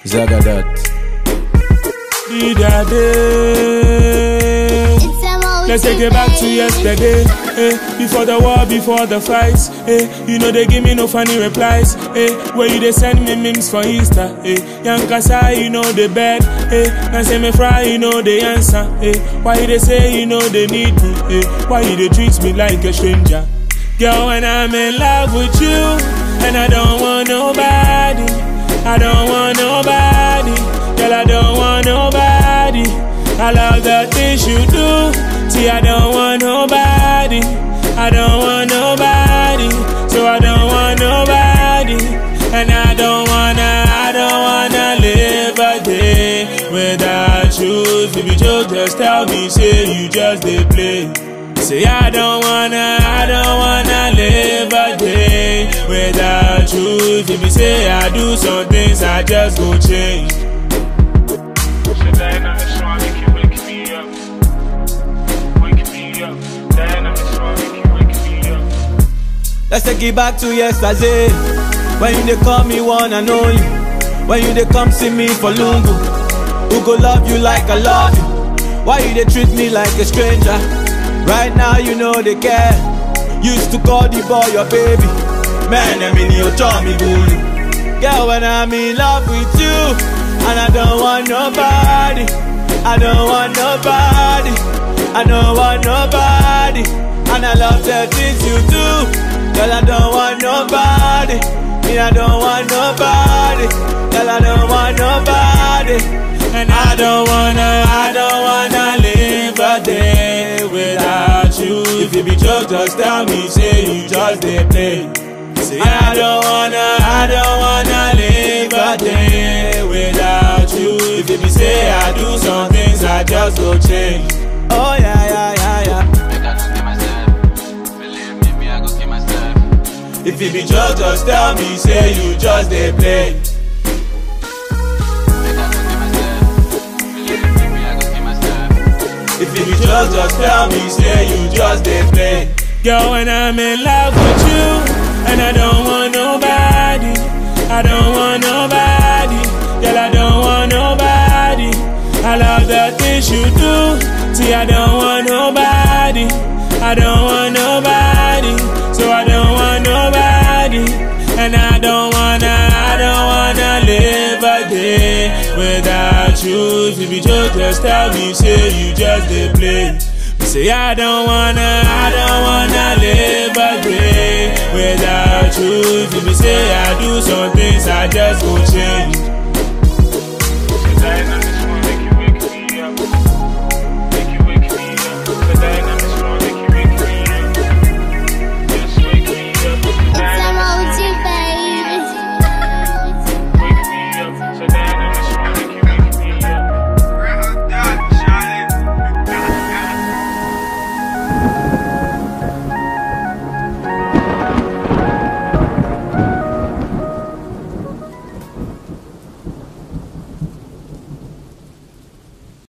Zagadat. Let's take it back to yesterday, before the war, before the fights, you know they give me no funny replies, where you they send me memes for Insta, Young Kasa, you know they bad, and say me fry, you know they answer, why they say you know they need me, why you they treat me like a stranger. Girl, when I'm in love with you, and I don't want nobody, I don't want nobody, girl, I don't want nobody. I love the things you do. See, I don't want nobody. I don't want nobody. So I don't want nobody. And I don't wanna live a day without you. If you just tell me, say you just dey play. Say I don't wanna live a day without you. If you say I do some things, I just go change. Let's take it back to yesterday, when you dey call me one and only, when you dey come see me for Lungu. Who go love you like I love you? Why you dey treat me like a stranger? Right now you know they care. Used to call the boy your baby. Man, I mean you told me good. Girl, when I'm in love with you, and I don't want nobody, I don't want nobody, I don't want nobody. And I love the things you do. Girl, I don't want nobody. Me, I don't want nobody. Girl, I don't want nobody. And I don't wanna live a day without you. If you be joke, just tell me, say you just dey play. Say I don't wanna live a day without you. If you be say I do some things, I just go change. Oh yeah, yeah, yeah, yeah. If you be just tell me, say you just dey play. If you be just tell me, say you just dey play. Girl, when I'm in love with you, and I don't want nobody, I don't want nobody, girl, I don't want nobody. I love the things you do. See, I don't want nobody, I don't want nobody. So I don't want nobody, and I don't wanna live a day without you. If you be just tell me, say you just dey play. Say I don't wanna live a day without you. If you be say I do some things, I just go change.